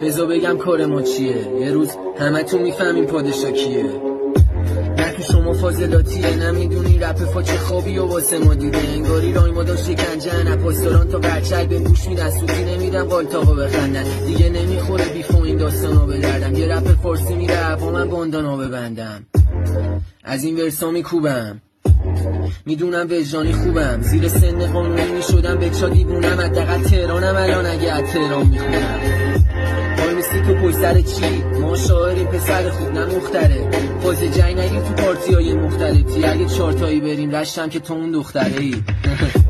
بذار بگم کار ما چیه، یه روز همتون میفهمین پادشا کیه. نه تو شما فاضلاتیه، نمیدونی رپ فاچه خوابی و واسه ما دیده. انگاری رای ما داشت شکنجه، نه پاسداران تا برچک به گوش میدن، سوتی نمیدن قالتاقا بخندن. دیگه نمیخوره بیف و این داستانا بلردم، یه رپ فارسی میره هوا من باندانا ببندم. از این ورسا میکوبم، میدونم وجدانی خوبم، زیر سن قانونی میشدم بچا دیوونم. حداقل تهرانم الان اگه از تهران میخونم. وای میستی تو پشت سر چی؟ ما شاعری پسر خوب نه مختره. فاز جنگ نگیر تو پارتی های مختلفی، اگه چارتایی بریم رشتم که تو اون دختره ای